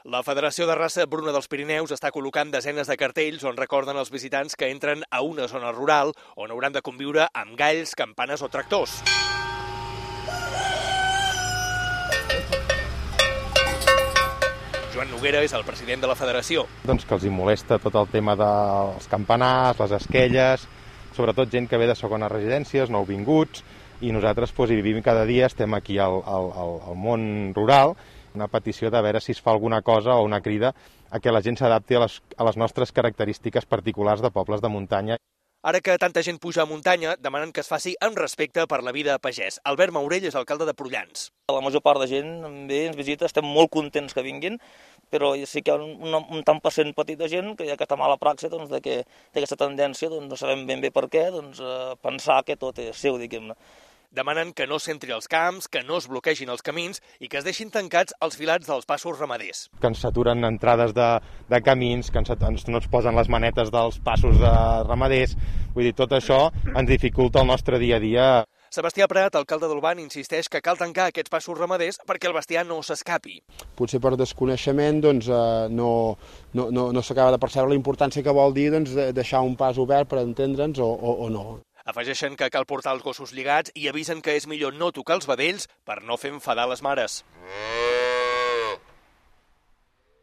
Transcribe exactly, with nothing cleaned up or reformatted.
La Federació de Raça Bruna dels Pirineus està col·locant desenes de cartells on recorden els visitants que entren a una zona rural on hauran de conviure amb galls, campanes o tractors. Joan Noguera és el president de la federació. Doncs que els hi molesta tot el tema dels campanars, les esquelles, sobretot gent que ve de segones residències, nouvinguts, i nosaltres doncs, hi vivim cada dia, estem aquí al, al, al món rural, una petició de veure si es fa alguna cosa o una crida a que la gent s'adapti a, les, a les nostres característiques particulars de pobles de muntanya. Ara que tanta gent puja a muntanya, demanen que es faci amb respecte per la vida a pagès. Albert Maurell és alcalde de Prullans. La major part de gent ve, ens visita, estem molt contents que vinguin, però sí que hi ha un, un, un tant per cent petit de gent que hi ha aquesta mala praxe doncs, de que té aquesta tendència, doncs, no sabem ben bé per què, doncs, a pensar que tot és seu, diguem-ne. Demanen que no s'entri als camps, que no es bloquegin els camins i que es deixin tancats els filats dels passos ramaders. Que ens saturen entrades de, de camins, que ens, ens, no ens posen les manetes dels passos de ramaders. Vull dir, tot això ens dificulta el nostre dia a dia. Sebastià Prat, alcalde d'Olvan, insisteix que cal tancar aquests passos ramaders perquè el bestiar no s'escapi. Potser per desconeixement doncs, eh, no, no, no, no s'acaba de percebre la importància que vol dir doncs, deixar un pas obert per entendre'ns o, o, o no. Afegeixen que cal portar els gossos lligats i avisen que és millor no tocar els vedells per no fer enfadar les mares.